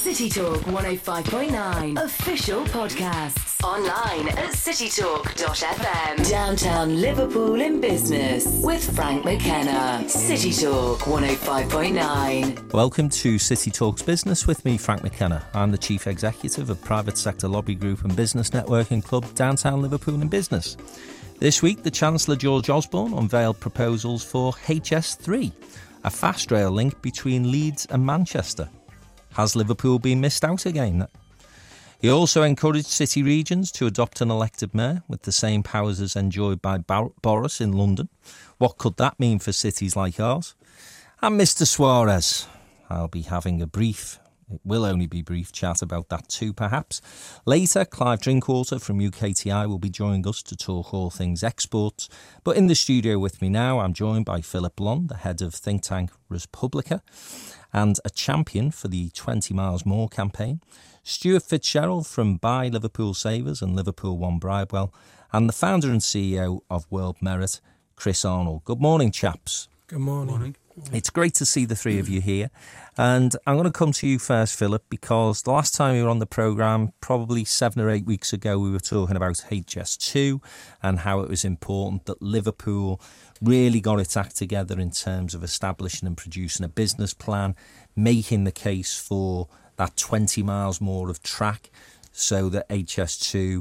City Talk 105.9 official podcasts. Online at citytalk.fm. Downtown Liverpool in business with Frank McKenna. City Talk 105.9. Welcome to City Talks Business with me, Frank McKenna. I'm the Chief Executive of Private Sector Lobby Group and Business Networking Club, Downtown Liverpool in Business. This week, the Chancellor George Osborne unveiled proposals for HS3, a fast rail link between Leeds and Manchester. Has Liverpool been missed out again? He also encouraged city regions to adopt an elected mayor with the same powers as enjoyed by Boris in London. What could that mean for cities like ours? And Mr. Suarez. I'll be having a brief, it will only be brief, chat about that too perhaps. Later, Clive Drinkwater from UKTI will be joining us to talk all things exports. But in the studio with me now, I'm joined by Philip Blond, the head of think tank Respublica, and a champion for the 20 Miles More campaign, Stuart Fitzgerald from Buy Liverpool Savers and Liverpool One Bridewell, and the founder and CEO of World Merit, Chris Arnold. Good morning, chaps. Good morning. It's great to see the three of you here. And I'm going to come to you first, Philip, because the last time you were on the programme, probably 7 or 8 weeks ago, we were talking about HS2 and how it was important that Liverpool really got its act together in terms of establishing and producing a business plan, making the case for that 20 miles more of track so that HS2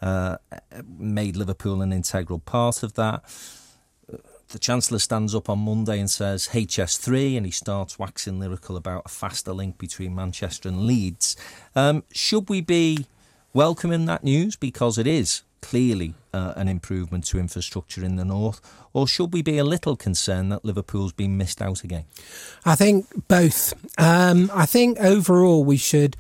made Liverpool an integral part of that. The Chancellor stands up on Monday and says HS3, and he starts waxing lyrical about a faster link between Manchester and Leeds. Should we be welcoming that news because it is clearly an improvement to infrastructure in the north, or should we be a little concerned that Liverpool's been missed out again? I think both. I think overall we should,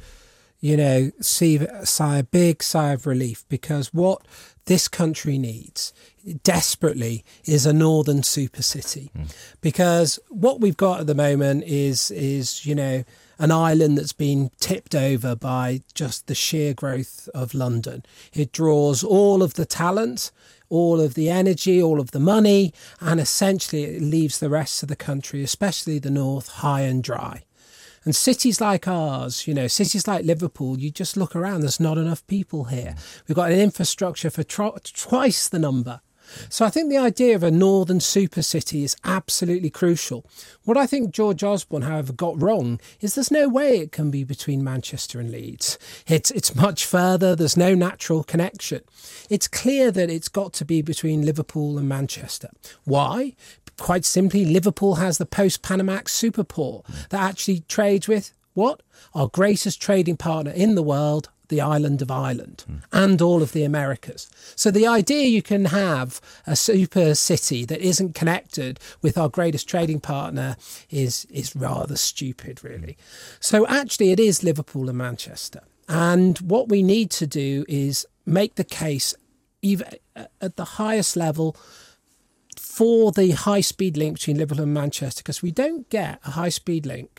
see a big sigh of relief, because what this country needs desperately is a northern super city. Because what we've got at the moment is an island that's been tipped over by just the sheer growth of London. It draws all of the talent, all of the energy, all of the money, and essentially it leaves the rest of the country, especially the north, high and dry. And cities like ours, cities like Liverpool, you just look around, there's not enough people here. We've got an infrastructure for twice the number. So I think the idea of a northern super city is absolutely crucial. What I think George Osborne, however, got wrong is there's no way it can be between Manchester and Leeds. It's much further. There's no natural connection. It's clear that it's got to be between Liverpool and Manchester. Why? Quite simply, Liverpool has the post-Panamax superport that actually trades with what? Our greatest trading partner in the world, the island of Ireland, and all of the Americas. So the idea you can have a super city that isn't connected with our greatest trading partner is rather stupid, really. So actually it is Liverpool and Manchester. And what we need to do is make the case even at the highest level for the high-speed link between Liverpool and Manchester, because we don't get a high-speed link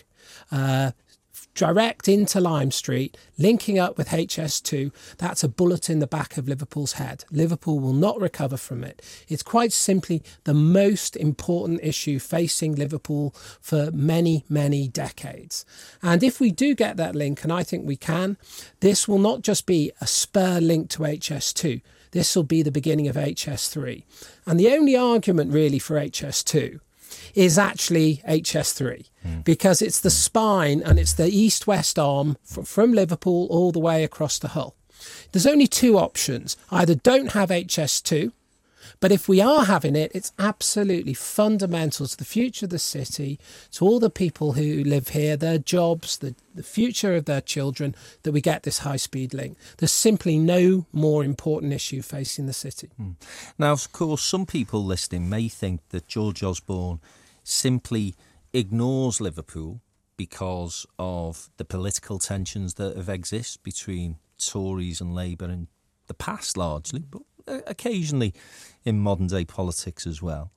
direct into Lime Street, linking up with HS2, that's a bullet in the back of Liverpool's head. Liverpool will not recover from it. It's quite simply the most important issue facing Liverpool for many, many decades. And if we do get that link, and I think we can, this will not just be a spur link to HS2. This will be the beginning of HS3. And the only argument really for HS2 is actually HS3, because it's the spine and it's the east-west arm from Liverpool all the way across the Hull. There's only two options. Either don't have HS2, but if we are having it, it's absolutely fundamental to the future of the city, to all the people who live here, their jobs, the future of their children, that we get this high-speed link. There's simply no more important issue facing the city. Now, of course, some people listening may think that George Osborne simply ignores Liverpool because of the political tensions that have existed between Tories and Labour in the past largely, but occasionally in modern day politics as well.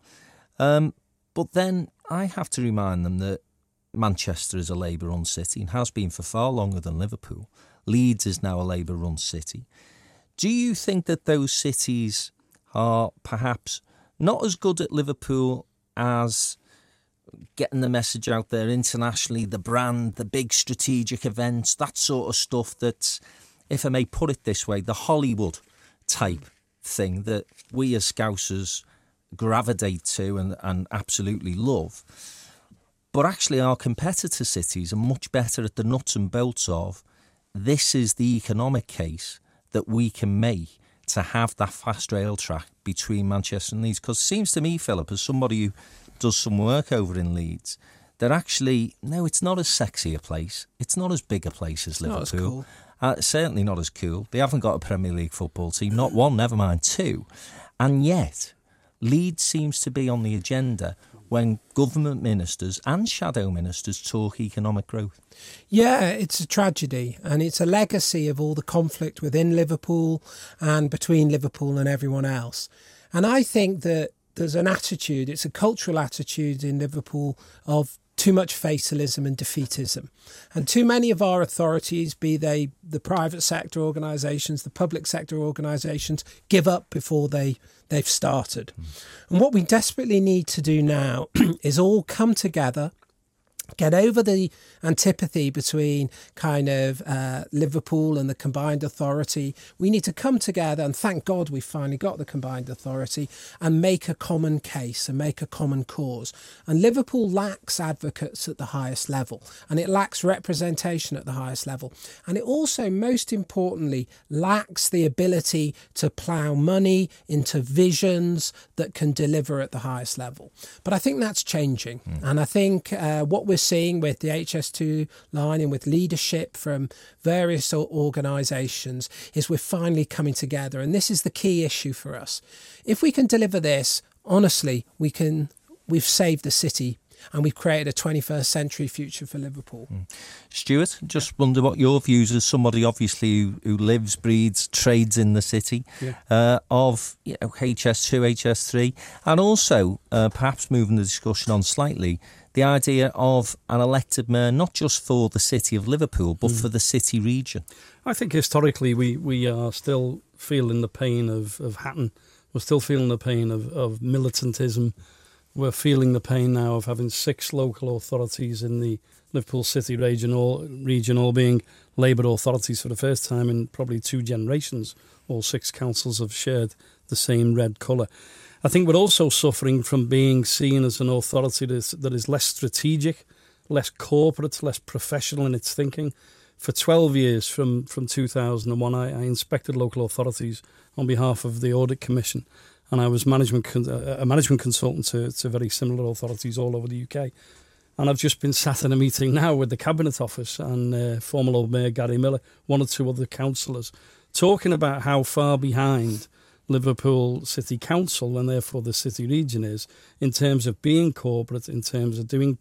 But then I have to remind them that Manchester is a Labour-run city and has been for far longer than Liverpool. Leeds is now a Labour-run city. Do you think that those cities are perhaps not as good at Liverpool as getting the message out there internationally, the brand, the big strategic events, that sort of stuff that's, if I may put it this way, the Hollywood type thing that we as Scousers gravitate to and absolutely love. But actually our competitor cities are much better at the nuts and bolts of, this is the economic case that we can make to have that fast rail track between Manchester and Leeds. Because it seems to me, Philip, as somebody who does some work over in Leeds, that actually, no, it's not as sexy a place. It's not as big a place as Liverpool. Not as cool. Certainly not as cool. They haven't got a Premier League football team, not one, never mind two. And yet, Leeds seems to be on the agenda when government ministers and shadow ministers talk economic growth. Yeah, it's a tragedy, and it's a legacy of all the conflict within Liverpool and between Liverpool and everyone else. And I think that there's an attitude, it's a cultural attitude in Liverpool of too much fatalism and defeatism. And too many of our authorities, be they the private sector organisations, the public sector organisations, give up before they've started. And what we desperately need to do now is all come together, get over the antipathy between kind of Liverpool and the combined authority. We need to come together, and thank God we've finally got the combined authority, and make a common case and make a common cause. And Liverpool lacks advocates at the highest level, and it lacks representation at the highest level. And it also, most importantly, lacks the ability to plough money into visions that can deliver at the highest level. But I think that's changing. And I think what we're seeing with the HS2 line and with leadership from various organisations is we're finally coming together, and this is the key issue for us. If we can deliver this, honestly, we've saved the city and we've created a 21st century future for Liverpool. Stuart, just wonder what your views as somebody obviously who lives, breathes, trades in the city of HS2, HS3, and also perhaps moving the discussion on slightly, the idea of an elected mayor, not just for the city of Liverpool, but for the city region. I think historically we are still feeling the pain of Hatton. We're still feeling the pain of militantism. We're feeling the pain now of having 6 local authorities in the Liverpool City region, all being Labour authorities for the first time in probably 2 generations. All 6 councils have shared the same red colour. I think we're also suffering from being seen as an authority that is less strategic, less corporate, less professional in its thinking. For 12 years, from 2001, I inspected local authorities on behalf of the Audit Commission, and I was a management consultant to very similar authorities all over the UK. And I've just been sat in a meeting now with the Cabinet Office and former Lord Mayor Gary Miller, 1 or 2 other councillors, talking about how far behind Liverpool City Council and therefore the city region is in terms of being corporate, in terms of doing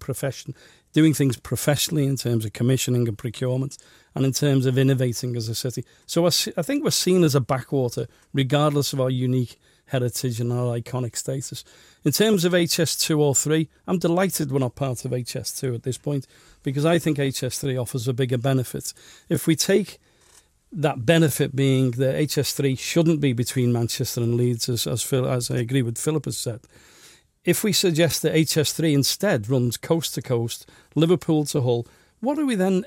things professionally, in terms of commissioning and procurement, and in terms of innovating as a city. So I think we're seen as a backwater, regardless of our unique heritage and our iconic status. In terms of HS2 or 3, I'm delighted we're not part of HS2 at this point, because I think HS3 offers a bigger benefit. If we take that benefit being that HS3 shouldn't be between Manchester and Leeds, as I agree with Philip has said. If we suggest that HS3 instead runs coast to coast, Liverpool to Hull, what do we then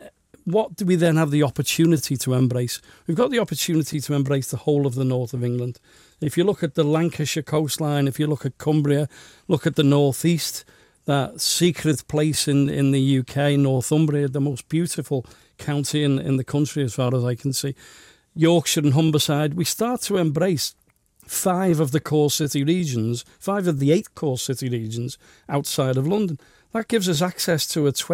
have the opportunity to embrace? We've got the opportunity to embrace the whole of the north of England. If you look at the Lancashire coastline, if you look at Cumbria, look at the northeast, that secret place in the UK, Northumbria, the most beautiful county in the country as far as I can see, Yorkshire and Humberside, we start to embrace 5 of the core city regions, 5 of the 8 core city regions outside of London. That gives us access to a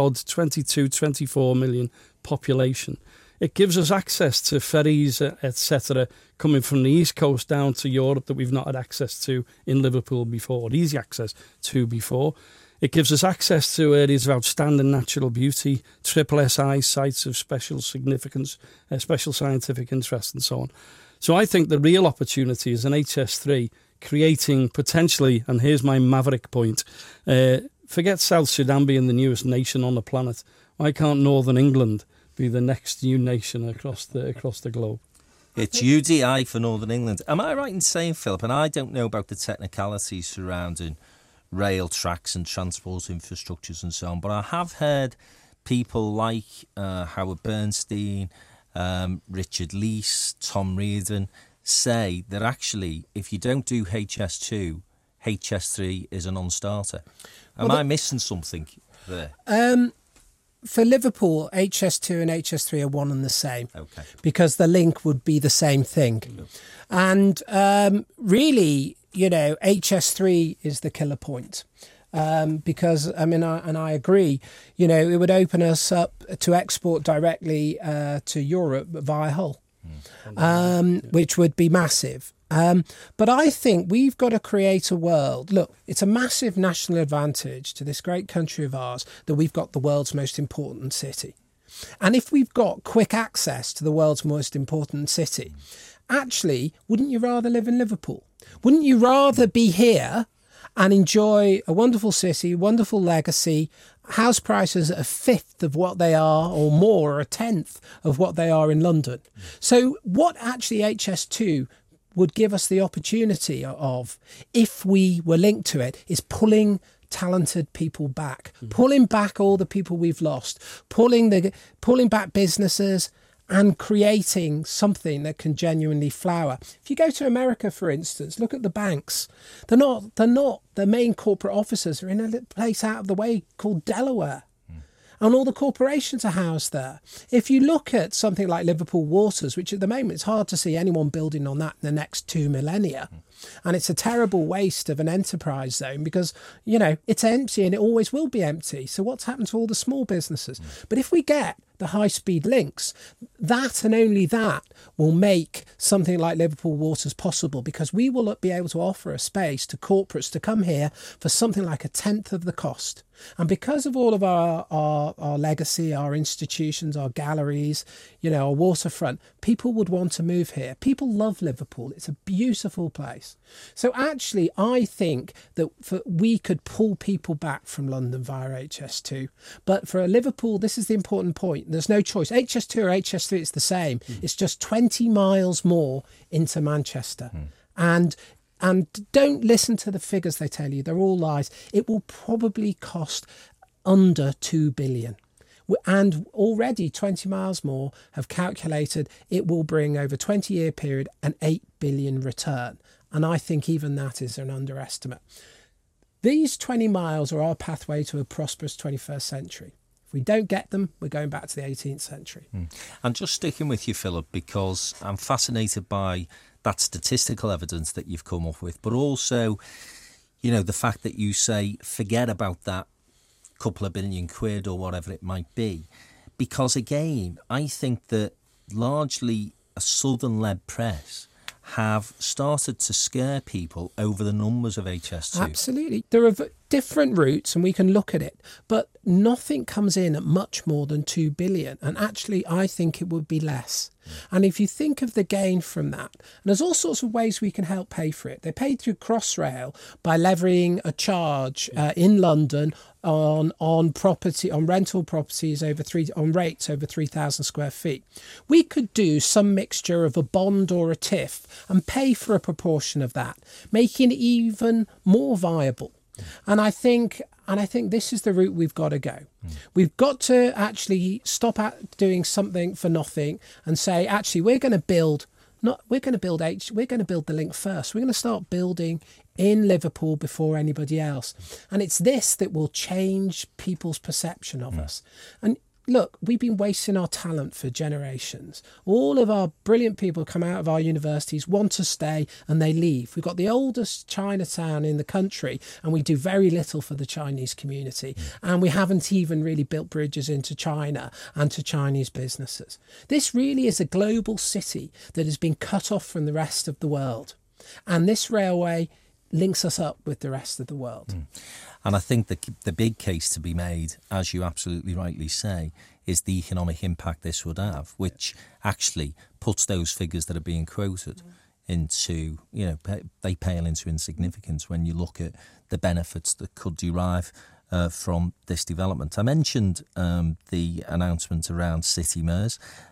22, 24 million population. It gives us access to ferries, etc., coming from the East Coast down to Europe that we've not had access to in Liverpool before, or easy access to before. It gives us access to areas of outstanding natural beauty, SSI sites of special significance, special scientific interest, and so on. So I think the real opportunity is an HS3 creating potentially, and here's my maverick point, forget South Sudan being the newest nation on the planet. Why can't Northern England be the next new nation across the globe? It's UDI for Northern England. Am I right in saying, Philip, and I don't know about the technicalities surrounding rail tracks and transport infrastructures and so on. But I have heard people like Howard Bernstein, Richard Leese, Tom Reardon say that actually if you don't do HS2, HS3 is a non-starter. Am I missing something there? For Liverpool, HS2 and HS3 are one and the same. Okay. Because the link would be the same thing. And really, HS3 is the killer point. Because, I agree, it would open us up to export directly to Europe via Hull, which would be massive. But I think we've got to create a world. Look, it's a massive national advantage to this great country of ours that we've got the world's most important city. And if we've got quick access to the world's most important city, actually, wouldn't you rather live in Liverpool? Wouldn't you rather be here and enjoy a wonderful city, wonderful legacy, house prices at a fifth of what they are or more, or a tenth of what they are in London? So what actually HS2 would give us the opportunity of, if we were linked to it, is pulling talented people back, pulling back all the people we've lost, pulling back businesses and creating something that can genuinely flower. If you go to America, for instance, look at the banks. They're not the main corporate offices are in a place out of the way called Delaware. And all the corporations are housed there. If you look at something like Liverpool Waters, which at the moment it's hard to see anyone building on that in the next 2 millennia, and it's a terrible waste of an enterprise zone because, it's empty and it always will be empty. So what's happened to all the small businesses? But if we get the high-speed links, that and only that will make something like Liverpool Waters possible, because we will be able to offer a space to corporates to come here for something like a tenth of the cost. And because of all of our legacy, our institutions, our galleries, our waterfront, people would want to move here. People love Liverpool. It's a beautiful place. So actually, I think that we could pull people back from London via HS2. But for Liverpool, this is the important point. There's no choice. HS2 or HS3, it's the same. It's just 20 miles more into Manchester. And don't listen to the figures they tell you. They're all lies. It will probably cost under 2 billion. And already 20 miles more have calculated it will bring over a 20-year period an 8 billion return. And I think even that is an underestimate. These 20 miles are our pathway to a prosperous 21st century. If we don't get them, we're going back to the 18th century. And just sticking with you, Philip, because I'm fascinated by that statistical evidence that you've come up with, but also, the fact that you say, forget about that couple of billion quid or whatever it might be. Because again, I think that largely a Southern-led press have started to scare people over the numbers of HS2. Absolutely. There are different routes and we can look at it, but nothing comes in at much more than 2 billion. And actually, I think it would be less. And if you think of the gain from that, and there's all sorts of ways we can help pay for it. They pay through Crossrail by levying a charge in London on property, on rental properties on rates over 3,000 square feet. We could do some mixture of a bond or a TIF and pay for a proportion of that, making it even more viable. And I think this is the route we've got to go. We've got to actually stop doing something for nothing and say, actually, we're going to build the link first. We're going to start building in Liverpool before anybody else. And it's this that will change people's perception of us. And look, we've been wasting our talent for generations. All of our brilliant people come out of our universities, want to stay, and they leave. We've got the oldest Chinatown in the country, and we do very little for the Chinese community. And we haven't even really built bridges into China and to Chinese businesses. This really is a global city that has been cut off from the rest of the world. And this railway links us up with the rest of the world. And I think the big case to be made, as you absolutely rightly say, is the economic impact this would have, which actually puts those figures that are being quoted into, they pale into insignificance when you look at the benefits that could derive from this development. I mentioned the announcement around City Mers.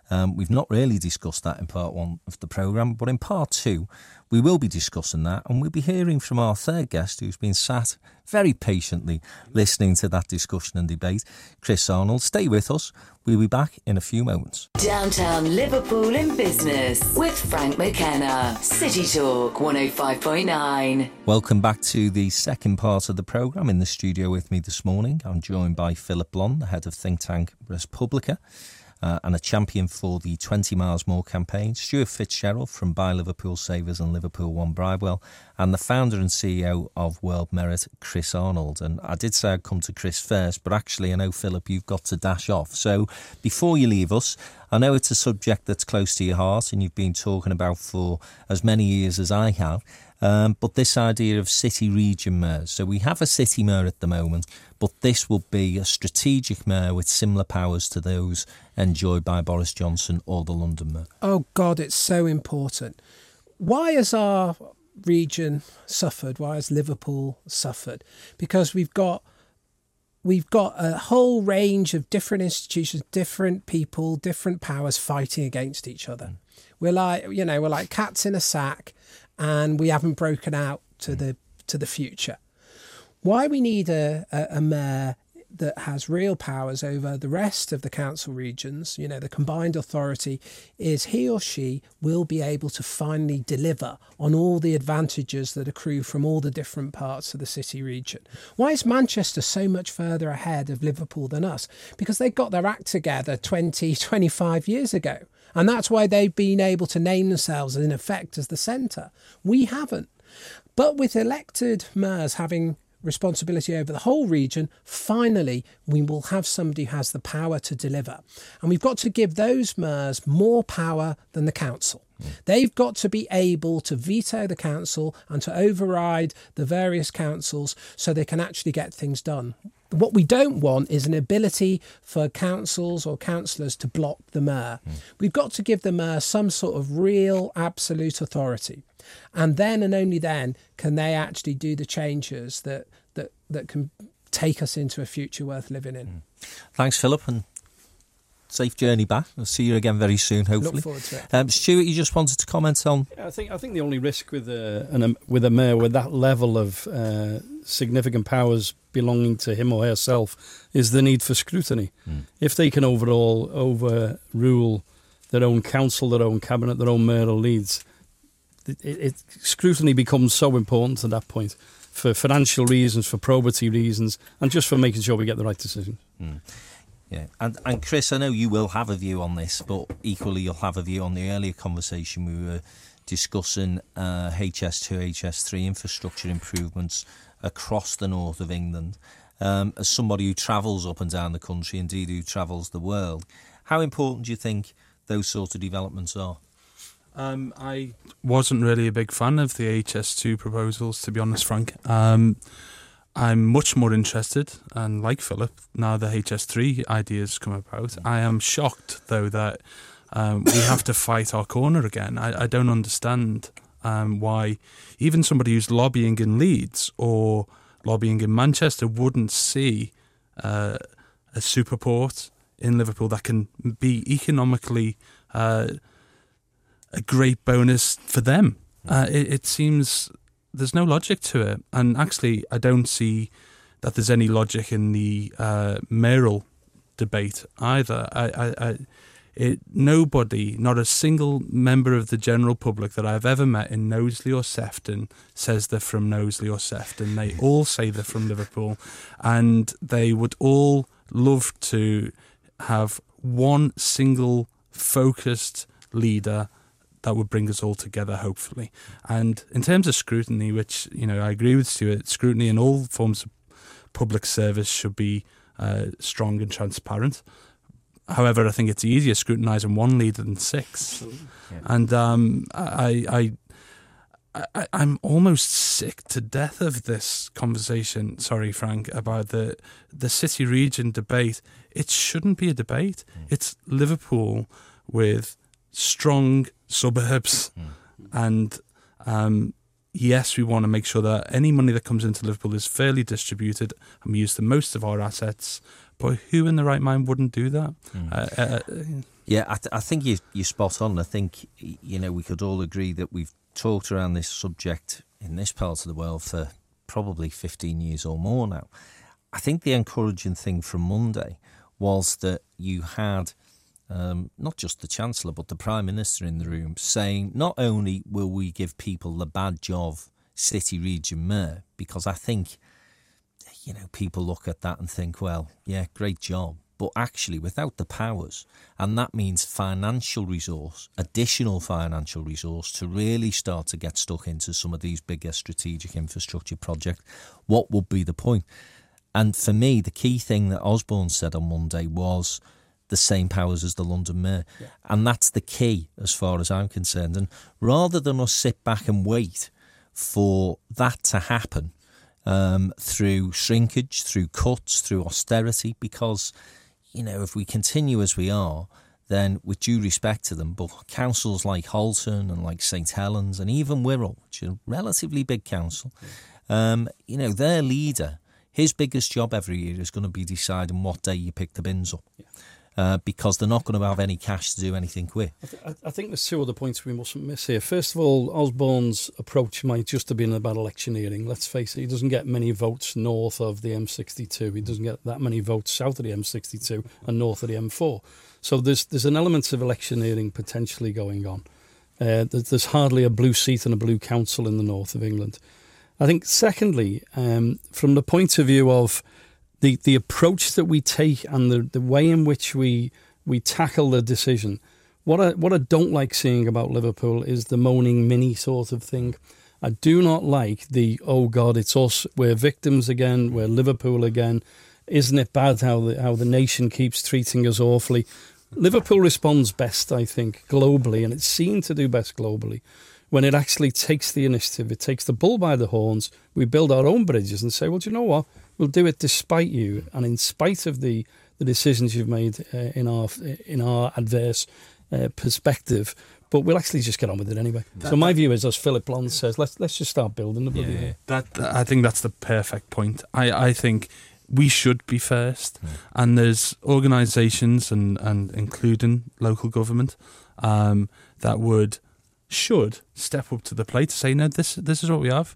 We've not really discussed that in part one of the programme, but in part two, we will be discussing that, and we'll be hearing from our third guest, who's been sat very patiently listening to that discussion and debate, Chris Arnold. Stay with us. We'll be back in a few moments. Downtown Liverpool in Business with Frank McKenna. City Talk 105.9. Welcome back to the second part of the programme. In the studio with me this morning, I'm joined by Philip Blond, the head of think tank Respublica, and a champion for the 20 Miles More campaign, Stuart Fitzgerald from Buy Liverpool Savers and Liverpool One Bridewell, and the founder and CEO of World Merit, Chris Arnold. And I did say I'd come to Chris first, but actually I know, Philip, you've got to dash off. So before you leave us, I know it's a subject that's close to your heart and you've been talking about for as many years as I have, but this idea of city region mayors. So we have a city mayor at the moment, but this will be a strategic mayor with similar powers to those enjoyed by Boris Johnson or the London mayor. Oh God, it's so important. Why has our region suffered? Why has Liverpool suffered? Because we've got a whole range of different institutions, different people, different powers fighting against each other. We're like cats in a sack, and we haven't broken out to the future. Why we need a mayor that has real powers over the rest of the council regions, the combined authority, is he or she will be able to finally deliver on all the advantages that accrue from all the different parts of the city region. Why is Manchester so much further ahead of Liverpool than us? Because they got their act together 20, 25 years ago. And that's why they've been able to name themselves, in effect, as the centre. We haven't. But with elected mayors having responsibility over the whole region, finally we will have somebody who has the power to deliver. And we've got to give those mayors more power than the council. They've got to be able to veto the council and to override the various councils so they can actually get things done. What we don't want is an ability for councils or councillors to block the mayor. We've got to give the mayor some sort of real absolute authority. And then and only then can they actually do the changes that can take us into a future worth living in. Thanks, Philip, and safe journey back. I'll see you again very soon, hopefully. Look forward to it. Stuart, you just wanted to comment on... I think the only risk with a mayor with that level of significant powers belonging to him or herself is the need for scrutiny. If they can overrule their own council, their own cabinet, their own mayoral leads, scrutiny becomes so important at that point for financial reasons, for probity reasons, and just for making sure we get the right decision. Yeah, and Chris, I know you will have a view on this, but equally you'll have a view on the earlier conversation we were discussing HS2, HS3 infrastructure improvements across the north of England. As somebody who travels up and down the country, indeed who travels the world, how important do you think those sort of developments are? I wasn't really a big fan of the HS2 proposals, to be honest, Frank. I'm much more interested, and like Philip, now the HS3 ideas come about. I am shocked, though, that we have to fight our corner again. I don't understand why even somebody who's lobbying in Leeds or lobbying in Manchester wouldn't see a superport in Liverpool that can be economically a great bonus for them. It seems there's no logic to it, and actually I don't see that there's any logic in the mayoral debate either. Nobody, not a single member of the general public that I've ever met in Knowsley or Sefton says they're from Knowsley or Sefton. They all say they're from Liverpool, and they would all love to have one single focused leader that would bring us all together, hopefully. And in terms of scrutiny, which, I agree with Stuart, scrutiny in all forms of public service should be strong and transparent. However, I think it's easier scrutinising one leader than six. Yeah. And I'm almost sick to death of this conversation, sorry, Frank, about the city region debate. It shouldn't be a debate. It's Liverpool with strong suburbs, and yes, we want to make sure that any money that comes into Liverpool is fairly distributed and we use the most of our assets, but who in the right mind wouldn't do that? Yeah, I think you're spot on. I think, we could all agree that we've talked around this subject in this part of the world for probably 15 years or more now. I think the encouraging thing from Monday was that you had not just the Chancellor but the Prime Minister in the room saying not only will we give people the badge of City Region Mayor, because I think, people look at that and think, well, yeah, great job. But actually, without the powers, and that means financial resource, additional financial resource to really start to get stuck into some of these bigger strategic infrastructure projects, what would be the point? And for me, the key thing that Osborne said on Monday was the same powers as the London Mayor. Yeah. And that's the key as far as I'm concerned. And rather than us sit back and wait for that to happen through shrinkage, through cuts, through austerity, because if we continue as we are, then with due respect to them, but councils like Halton and like St Helens and even Wirral, which is a relatively big council, their leader, his biggest job every year is going to be deciding what day you pick the bins up. Yeah. Because they're not going to have any cash to do anything with. I think there's two other points we mustn't miss here. First of all, Osborne's approach might just have been about electioneering. Let's face it, he doesn't get many votes north of the M62. He doesn't get that many votes south of the M62 and north of the M4. So there's an element of electioneering potentially going on. There's hardly a blue seat and a blue council in the north of England. I think, secondly, from the point of view of the approach that we take and the way in which we tackle the decision, what I don't like seeing about Liverpool is the moaning mini sort of thing. I do not like the, oh God, it's us, we're victims again, we're Liverpool again. Isn't it bad how the nation keeps treating us awfully? Liverpool responds best, I think, globally, and it's seen to do best globally, when it actually takes the initiative. It takes the bull by the horns. We build our own bridges and say, well, do you know what? We'll do it despite you and in spite of the decisions you've made in our adverse perspective. But we'll actually just get on with it anyway. So my view is, as Philip Blond says, let's just start building the bloody thing. I think that's the perfect point. I think we should be first, and there's organisations and including local government that should step up to the plate to say, no, this is what we have.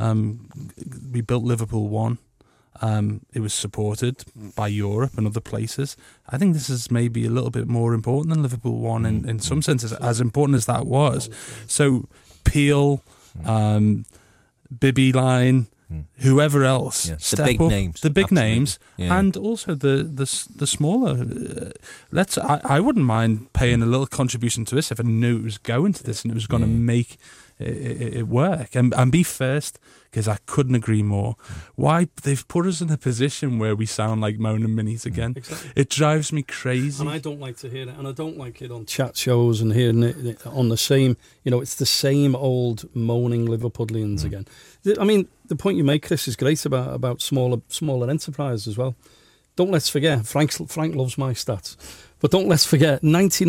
We built Liverpool 1. It was supported by Europe and other places. I think this is maybe a little bit more important than Liverpool 1 in some senses, as important as that was. So Peel, Bibby Line, whoever else, the big names, names, and also the smaller. I wouldn't mind paying a little contribution to this if I knew it was going to this and it was going to make it work and be first, because I couldn't agree more. Why they've put us in a position where we sound like moaning minis again. Exactly. It drives me crazy. And I don't like to hear it, and I don't like it on chat shows and hearing it on the same, it's the same old moaning Liverpudlians again. I mean, the point you make, Chris, is great about smaller enterprises as well. Don't let's forget, Frank loves my stats, but don't let's forget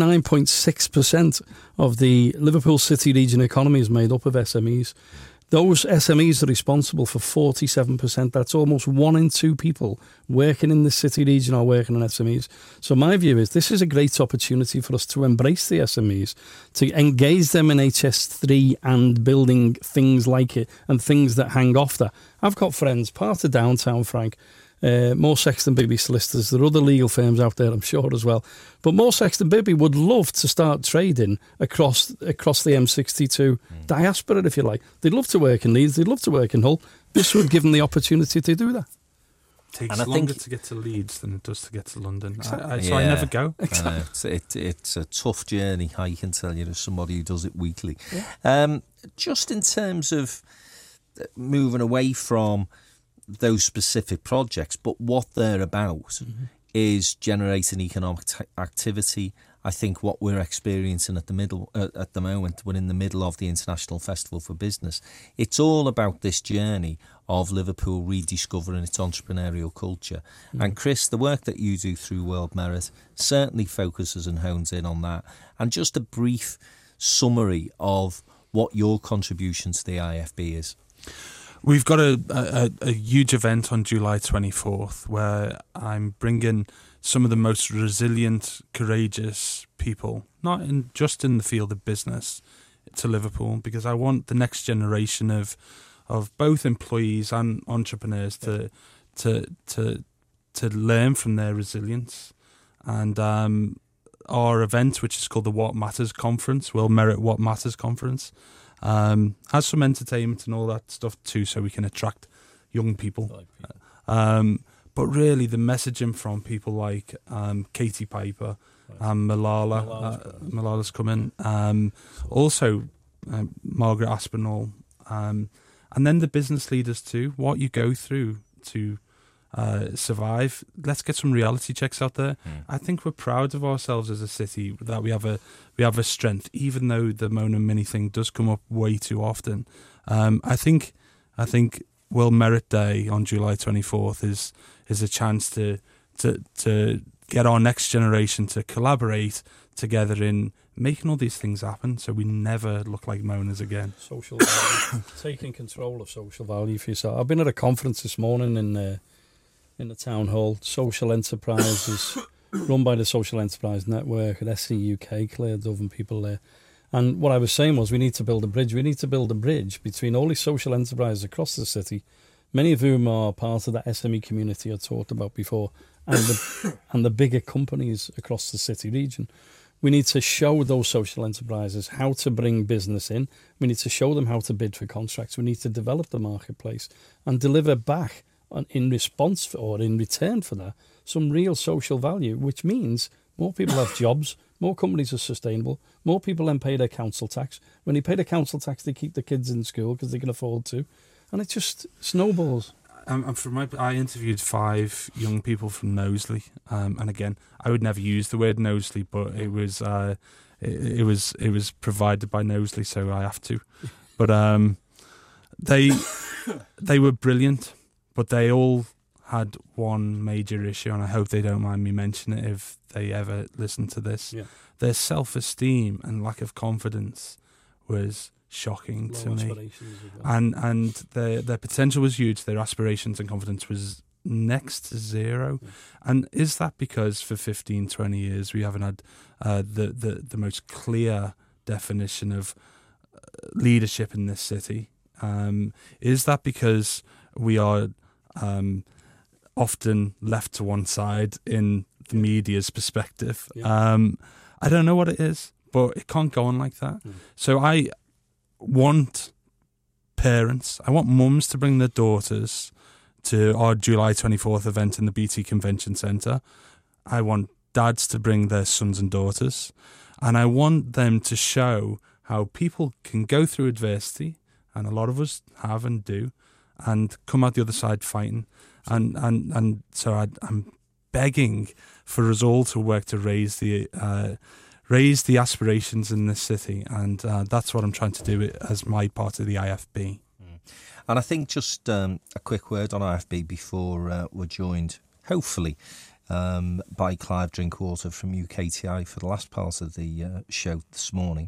99.6% of the Liverpool City region economy is made up of SMEs. Those SMEs are responsible for 47%. That's almost 1 in 2 people working in the city region are working on SMEs. So my view is this is a great opportunity for us to embrace the SMEs, to engage them in HS3 and building things like it and things that hang off that. I've got friends, part of downtown, Frank, Moore Sexton Bibby solicitors. There are other legal firms out there, I'm sure, as well. But Moore Sexton Bibby would love to start trading across the M62 diaspora, if you like. They'd love to work in Leeds. They'd love to work in Hull. This would give them the opportunity to do that. It takes longer to get to Leeds than it does to get to London. Exactly. So I never go. Exactly. It's a tough journey, I can tell you, as somebody who does it weekly. Yeah. Just in terms of moving away from those specific projects, but what they're about is generating economic activity. I think what we're experiencing at the moment, we're in the middle of the International Festival for Business. It's all about this journey of Liverpool rediscovering its entrepreneurial culture. And Chris, the work that you do through World Merit certainly focuses and hones in on that. And just a brief summary of what your contribution to the IFB is. We've got a huge event on July 24th where I'm bringing some of the most resilient, courageous people, not just in the field of business, to Liverpool, because I want the next generation of both employees and entrepreneurs to learn from their resilience. And our event, which is called the What Matters Conference, Will Merit What Matters Conference, has some entertainment and all that stuff too, so we can attract young people. But really, the messaging from people like Katie Piper and Malala's coming. Also, Margaret Aspinall. And then the business leaders too. What you go through to survive. Let's get some reality checks out there. I think we're proud of ourselves as a city that we have a strength, even though the Mona Mini thing does come up way too often. I think World Merit Day on July 24th is a chance to get our next generation to collaborate together in making all these things happen, so we never look like Monas again. Social value, taking control of social value for yourself. I've been at a conference this morning in the town hall. Social enterprises run by the Social Enterprise Network at SE UK, Claire Dove and people there. And what I was saying was we need to build a bridge. We need to build a bridge between all these social enterprises across the city, many of whom are part of that SME community I talked about before, and the bigger companies across the city region. We need to show those social enterprises how to bring business in. We need to show them how to bid for contracts. We need to develop the marketplace and deliver back in response for, or in return for that, some real social value, which means more people have jobs, more companies are sustainable, more people then pay their council tax. When they pay the council tax, they keep the kids in school because they can afford to. And it just snowballs. I interviewed 5 young people from Knowsley, and again, I would never use the word Knowsley, but it was provided by Knowsley, so I have to. But they were brilliant, but they all had one major issue, and I hope they don't mind me mentioning it if they ever listen to this. Yeah. Their self-esteem and lack of confidence was shocking to me, and their potential was huge. Their aspirations and confidence was next to zero. Yeah. And is that because for 15-20 years we haven't had the most clear definition of leadership in this city? Is that because we are often left to one side in the media's perspective? Yeah. I don't know what it is, but it can't go on like that. So I want parents, I want mums to bring their daughters to our July 24th event in the BT Convention Centre. I want dads to bring their sons and daughters, and I want them to show how people can go through adversity, and a lot of us have and do, and come out the other side fighting. And so I'm begging for us all to work to raise the aspirations in this city, and that's what I'm trying to do as my part of the IFB. And I think just a quick word on IFB before we're joined, hopefully, by Clive Drinkwater from UKTI for the last part of the show this morning.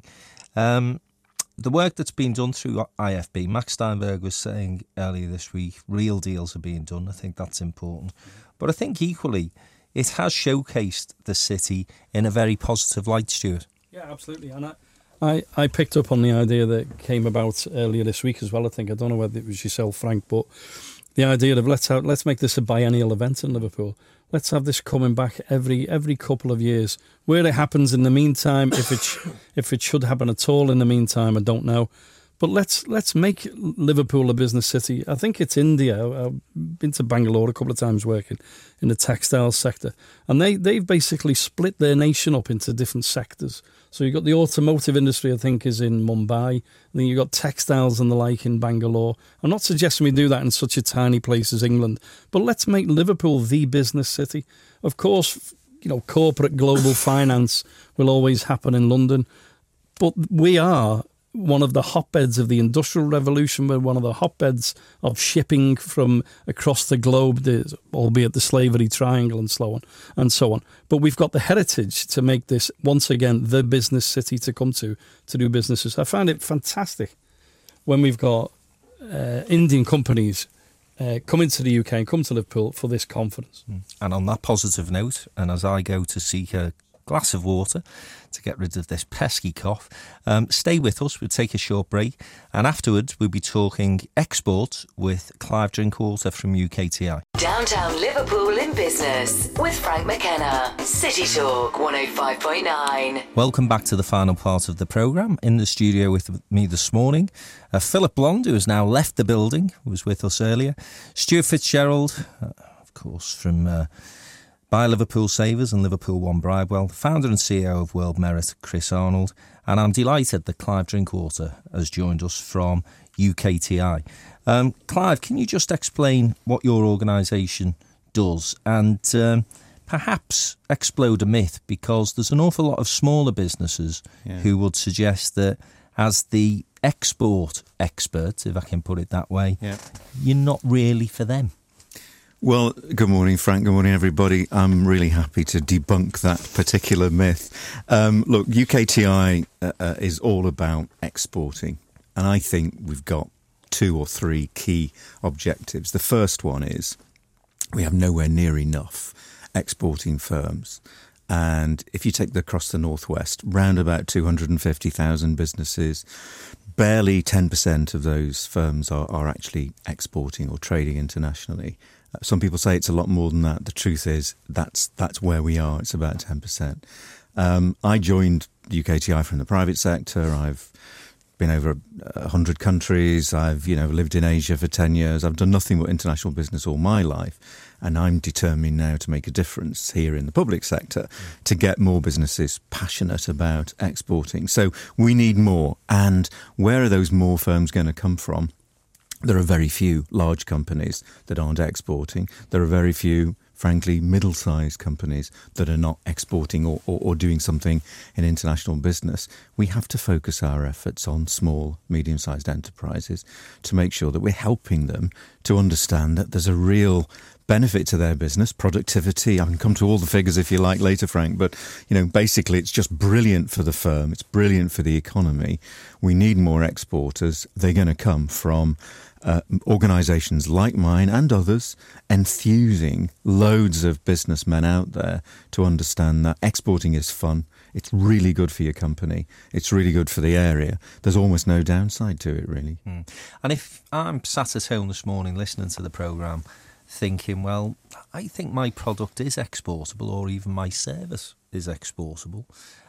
The work that's been done through IFB, Max Steinberg was saying earlier this week, real deals are being done. I think that's important. But I think equally, it has showcased the city in a very positive light, Stuart. Yeah, absolutely. And I picked up on the idea that came about earlier this week as well. I think, I don't know whether it was yourself, Frank, but the idea of let's make this a biennial event in Liverpool. Let's have this coming back every couple of years. Where it happens in the meantime, if it should happen at all in the meantime, I don't know. But let's make Liverpool a business city. I think it's India. I've been to Bangalore a couple of times working in the textile sector. And they've basically split their nation up into different sectors. So you've got the automotive industry, I think, is in Mumbai. And then you've got textiles and the like in Bangalore. I'm not suggesting we do that in such a tiny place as England. But let's make Liverpool the business city. Of course, corporate global finance will always happen in London. But we are one of the hotbeds of the Industrial Revolution. We're one of the hotbeds of shipping from across the globe, albeit the slavery triangle and so on. But we've got the heritage to make this, once again, the business city to come to do businesses. I find it fantastic when we've got Indian companies come into the UK and come to Liverpool for this conference. And on that positive note, and as I go to seek a glass of water to get rid of this pesky cough. Stay with us, we'll take a short break, and afterwards we'll be talking exports with Clive Drinkwater from UKTI. Downtown Liverpool in Business with Frank McKenna. City Talk 105.9. Welcome back to the final part of the programme. In the studio with me this morning, Philip Blond, who has now left the building, who was with us earlier. Stuart Fitzgerald, of course, from Buy Liverpool Savers and Liverpool One Bridewell, founder and CEO of World Merit, Chris Arnold. And I'm delighted that Clive Drinkwater has joined us from UKTI. Clive, can you just explain what your organisation does and perhaps explode a myth, because there's an awful lot of smaller businesses who would suggest that as the export expert, if I can put it that way, you're not really for them. Well, good morning, Frank. Good morning, everybody. I'm really happy to debunk that particular myth. Look, UKTI is all about exporting, and I think we've got 2 or 3 key objectives. The first one is we have nowhere near enough exporting firms. And if you take across the Northwest, round about 250,000 businesses, barely 10% of those firms are actually exporting or trading internationally. Some people say it's a lot more than that. The truth is that's where we are. It's about 10%. I joined UKTI from the private sector. I've been over 100 countries. I've lived in Asia for 10 years. I've done nothing but international business all my life. And I'm determined now to make a difference here in the public sector to get more businesses passionate about exporting. So we need more. And where are those more firms going to come from? There are very few large companies that aren't exporting. There are very few, frankly, middle-sized companies that are not exporting or doing something in international business. We have to focus our efforts on small, medium-sized enterprises to make sure that we're helping them to understand that there's a real benefit to their business, productivity. I can come to all the figures if you like later, Frank, but basically it's just brilliant for the firm. It's brilliant for the economy. We need more exporters. They're going to come from organisations like mine and others, enthusing loads of businessmen out there to understand that exporting is fun. It's really good for your company. It's really good for the area. There's almost no downside to it, really. And if I'm sat at home this morning listening to the programme thinking, well, I think my product is exportable or even my service is exportable,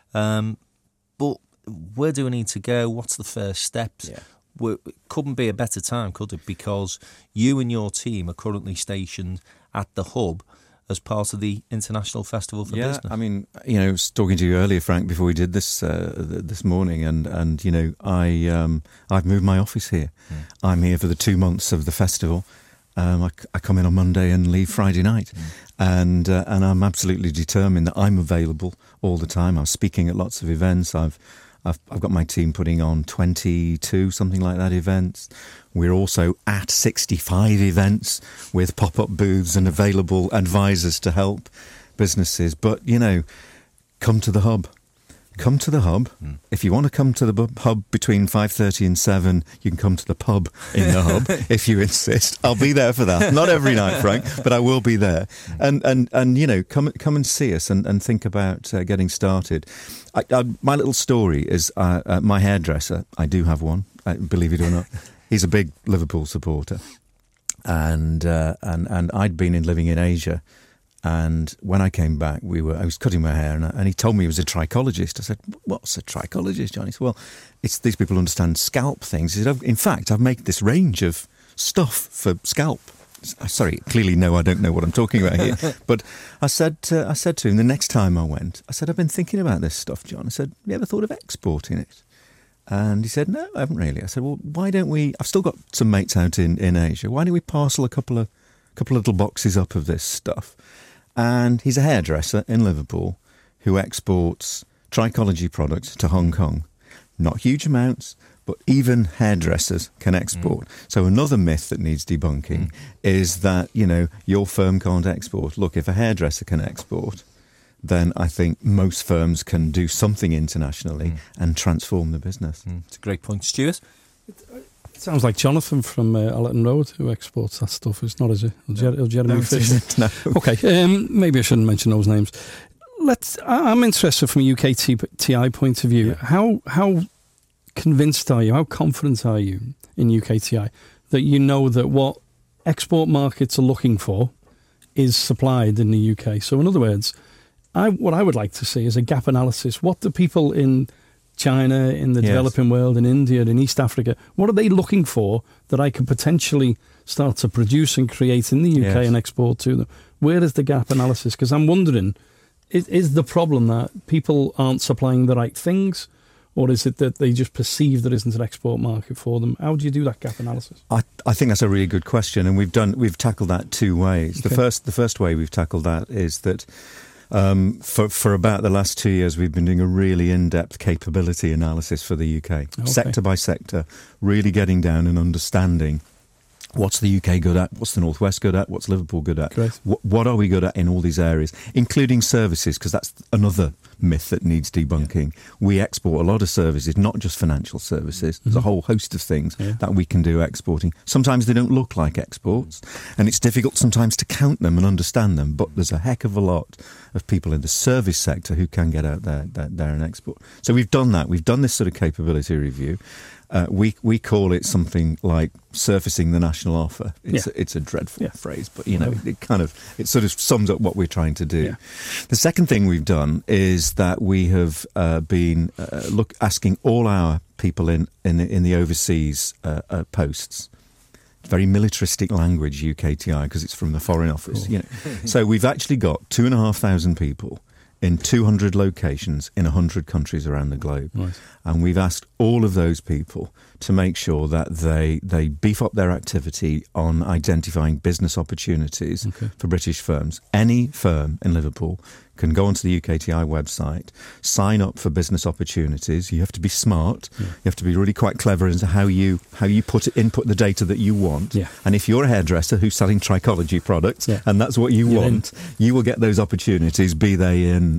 but where do we need to go? What's the first steps? It couldn't be a better time, could it? Because you and your team are currently stationed at the hub as part of the International Festival for Business. I mean, I was talking to you earlier, Frank, before we did this this morning, and I've moved my office here. I'm here for the 2 months of the festival. I come in on Monday and leave Friday night, and I'm absolutely determined that I'm available all the time. I'm speaking at lots of events. I've got my team putting on 22, something like that, events. We're also at 65 events with pop-up booths and available advisors to help businesses. But, come to the hub. Come to the hub. If you want to come to the hub between 5:30 and 7, you can come to the pub in the hub if you insist. I'll be there for that. Not every night, Frank, but I will be there. And come and see us and think about getting started. My little story is my hairdresser. I do have one, believe it or not. He's a big Liverpool supporter, and I'd been living in Asia. And when I came back, I was cutting my hair, and he told me he was a trichologist. I said, "What's a trichologist, John?" He said, "Well, it's these people who understand scalp things." He said, "In fact, I've made this range of stuff for scalp." Sorry, clearly, no, I don't know what I'm talking about here. But I said to him the next time I went, I said, "I've been thinking about this stuff, John." I said, "Have you ever thought of exporting it?" And he said, "No, I haven't really." I said, "Well, why don't we? I've still got some mates out in Asia. Why don't we parcel a couple of little boxes up of this stuff?" And he's a hairdresser in Liverpool who exports Trichology products to Hong Kong. Not huge amounts, but even hairdressers can export. So another myth that needs debunking is that, your firm can't export. Look, if a hairdresser can export, then I think most firms can do something internationally and transform the business. It's a great point. Stuart? It sounds like Jonathan from Allerton Road who exports that stuff. It's not, is it? Or Jeremy Fisher? No. Okay, maybe I shouldn't mention those names. I'm interested from a UKTI point of view. Yeah. How convinced are you? How confident are you in UKTI that you know that what export markets are looking for is supplied in the UK? So in other words, what I would like to see is a gap analysis. What do people in China, in the developing world, in India, in East Africa, what are they looking for that I can potentially start to produce and create in the UK and export to them? Where is the gap analysis? Because I'm wondering, is the problem that people aren't supplying the right things, or is it that they just perceive there isn't an export market for them? How do you do that gap analysis? I think that's a really good question, and we've tackled that two ways. Okay. The first way we've tackled that is that for about the last 2 years, we've been doing a really in-depth capability analysis for the UK, sector by sector, really getting down and understanding what's the UK good at, what's the Northwest good at, what's Liverpool good at, what are we good at in all these areas, including services, because that's another myth that needs debunking. We export a lot of services, not just financial services. There's a whole host of things that we can do exporting. Sometimes they don't look like exports, and it's difficult sometimes to count them and understand them, but there's a heck of a lot of people in the service sector who can get out there and export. So we've done that. We've done this sort of capability review. We call it something like surfacing the national offer. It's a dreadful phrase, but it sort of sums up what we're trying to do. Yeah. The second thing we've done is that we have been asking all our people in the overseas posts. Very militaristic language, UKTI, because it's from the Foreign Office. Cool. So we've actually got 2,500 people in 200 locations in 100 countries around the globe. Nice. And we've asked all of those people to make sure that they beef up their activity on identifying business opportunities for British firms. Any firm in Liverpool can go onto the UKTI website, sign up for business opportunities. You have to be smart. Yeah. You have to be really quite clever as to how you input the data that you want. Yeah. And if you're a hairdresser who's selling Trichology products and that's what you want, you will get those opportunities, be they in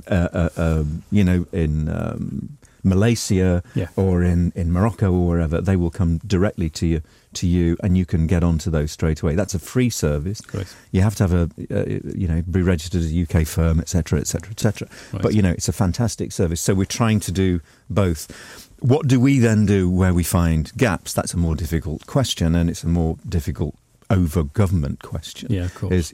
Malaysia or in Morocco or wherever. They will come directly to you, and you can get onto those straight away. That's a free service. Great. You have to have be registered as a UK firm, etc., etc., etc. But it's a fantastic service. So we're trying to do both. What do we then do where we find gaps? That's a more difficult question, and it's a more difficult over government question. Yeah, of course.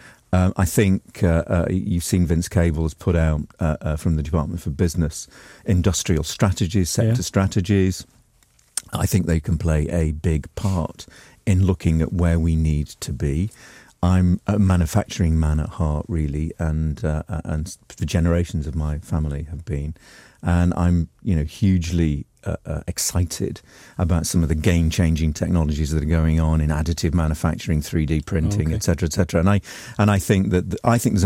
I think you've seen Vince Cable has put out from the Department for Business industrial strategies, sector strategies. I think they can play a big part in looking at where we need to be. I'm a manufacturing man at heart, really, and for generations of my family have been, and I'm hugely excited about some of the game-changing technologies that are going on in additive manufacturing, 3D printing, etc., etc. And I think there's a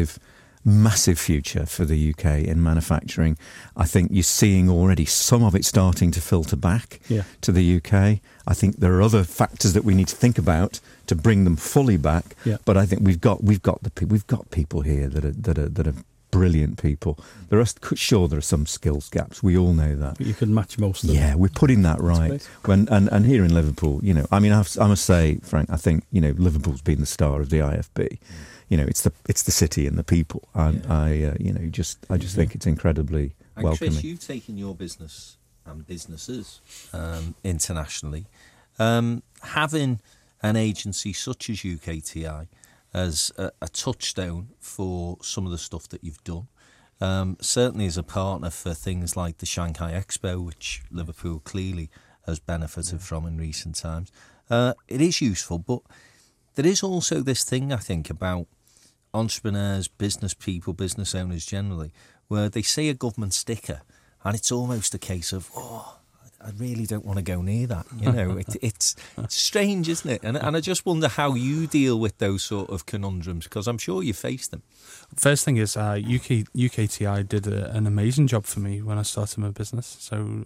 massive future for the UK in manufacturing. I think you're seeing already some of it starting to filter back to the UK. I think there are other factors that we need to think about to bring them fully back. Yeah. But I think we've got people here that are brilliant people. There are some skills gaps. We all know that. But you can match most of them. Yeah, we're putting that right. And here in Liverpool, I must say, Frank, I think Liverpool's been the star of the IFB. It's the city and the people. And I just think it's incredibly welcoming. Chris, you've taken your business and businesses internationally. Having an agency such as UKTI as a touchstone for some of the stuff that you've done, certainly as a partner for things like the Shanghai Expo, which Liverpool clearly has benefited from in recent times. It is useful, but there is also this thing, I think, about entrepreneurs, business people, business owners generally, where they see a government sticker and it's almost a case of, I really don't want to go near that. It's strange, isn't it? And I just wonder how you deal with those sort of conundrums, because I'm sure you face them. First thing is UKTI did an amazing job for me when I started my business. So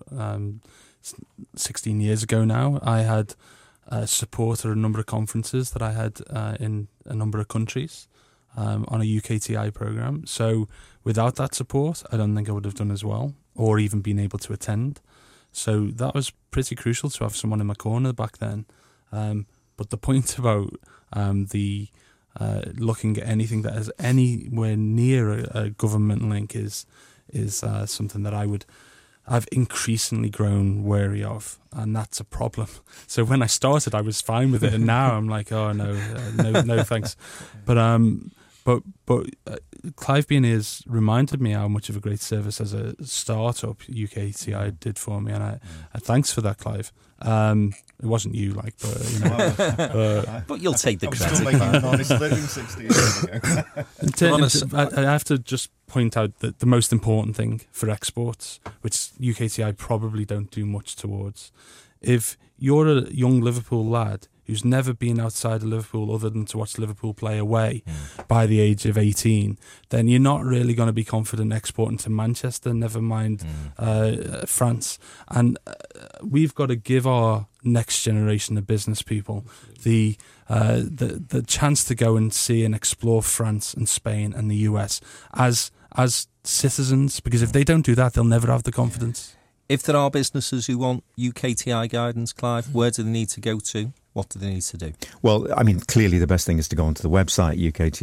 16 years ago now, I had support at a number of conferences that I had in a number of countries on a UKTI program. So without that support, I don't think I would have done as well, or even been able to attend. So that was pretty crucial to have someone in my corner back then. But the point about the looking at anything that is anywhere near a government link is something that I've increasingly grown wary of, and that's a problem. So when I started, I was fine with it, and now I'm like, oh no, no thanks. But Clive being here has reminded me how much of a great service as a startup UKTI did for me, and I thanks for that, Clive. It wasn't you, but but you'll take the credit. Still making an honest living 60 years ago. I have to just point out that the most important thing for exports, which UKTI probably don't do much towards, if you're a young Liverpool lad who's never been outside of Liverpool other than to watch Liverpool play away by the age of 18, then you're not really going to be confident exporting to Manchester, never mind France. And we've got to give our next generation of business people the chance to go and see and explore France and Spain and the US as citizens, because if they don't do that, they'll never have the confidence. If there are businesses who want UKTI guidance, Clive, where do they need to go to? What do they need to do? Well, I mean, clearly the best thing is to go onto the website,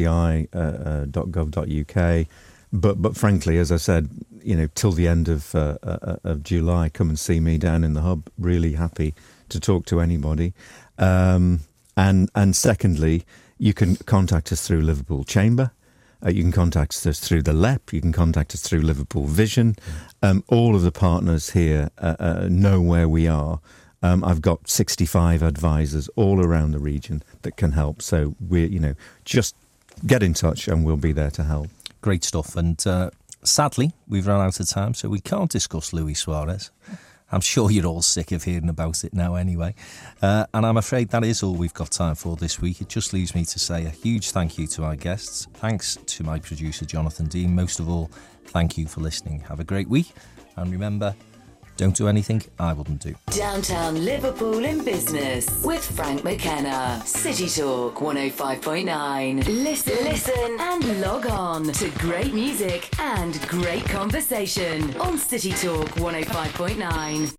ukti.gov.uk. But frankly, as I said, till the end of July, come and see me down in the hub. Really happy to talk to anybody. And secondly, you can contact us through Liverpool Chamber. You can contact us through the LEP. You can contact us through Liverpool Vision. All of the partners here know where we are. I've got 65 advisors all around the region that can help. So just get in touch and we'll be there to help. Great stuff. And sadly, we've run out of time, so we can't discuss Luis Suarez. I'm sure you're all sick of hearing about it now anyway. And I'm afraid that is all we've got time for this week. It just leaves me to say a huge thank you to our guests. Thanks to my producer, Jonathan Dean. Most of all, thank you for listening. Have a great week. And remember, don't do anything I wouldn't do. Downtown Liverpool in Business with Frank McKenna. City Talk 105.9. Listen and log on to great music and great conversation on City Talk 105.9.